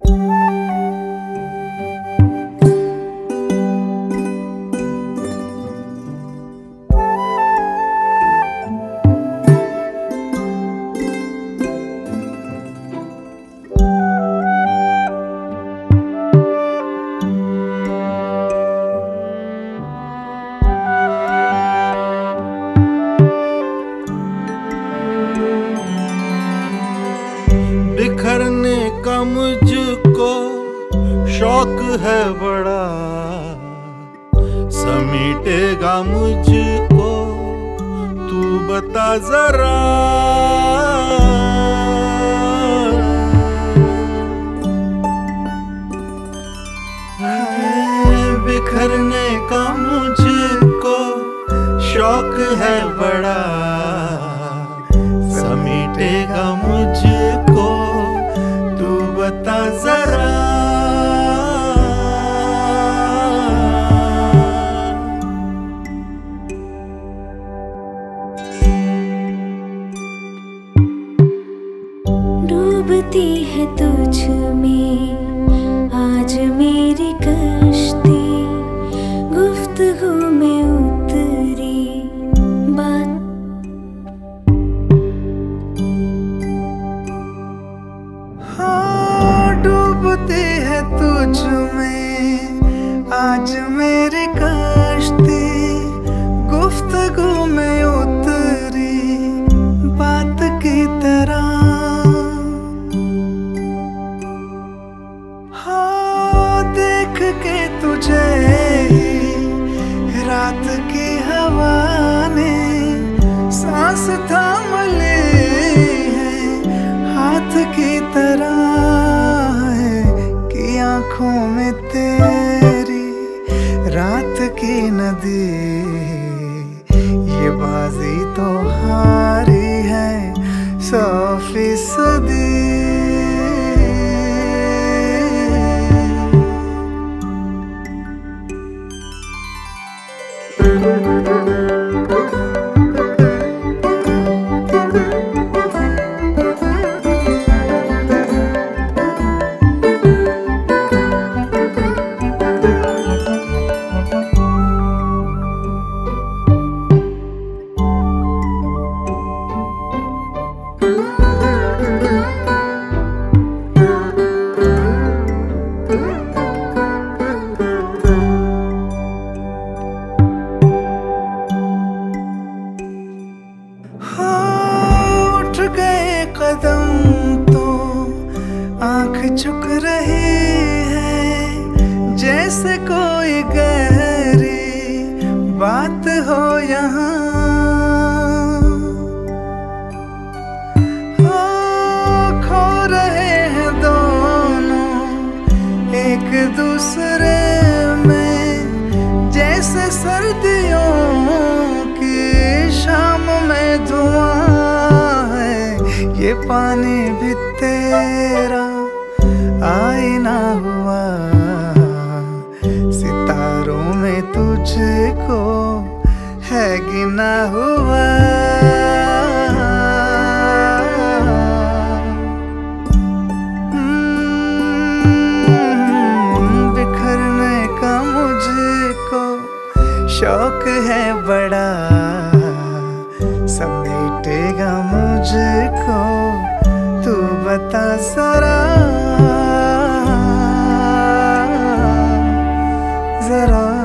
बिखरने का मुझको शौक है बड़ा, समेटेगा मुझको तू बता जरा। बिखरने का मुझको शौक है बड़ा, समेटेगा मुझको तू बता जरा। डूबती है तुझ में आज मेरी कश्ती, गुफ्तगू में उतरी बात। हाँ, डूबती है तुझ में आज मेरी कश्ती, गुफ्तगू में उतरी बात की तरह। हाँ, देख के तुझे रात की हवा ने सांस थाम ली है, हाथ की तरह है कि आंखों में तेरी रात की नदी। ये बाजी तो हारी है 100%। उठ गए कदम तो आंख झुक रही है, जैसे कोई गहरी बात हो यहाँ। खो रहे हैं दोनों एक दूसरे में, जैसे सर्दियों की शाम में धुआं है। ये पानी भी तेरा आईना हुआ, सितारों में तुझको है गिना हुआ। बिखरने का मुझको शौक है बड़ा, समेटेगा मुझको तू बता जरा।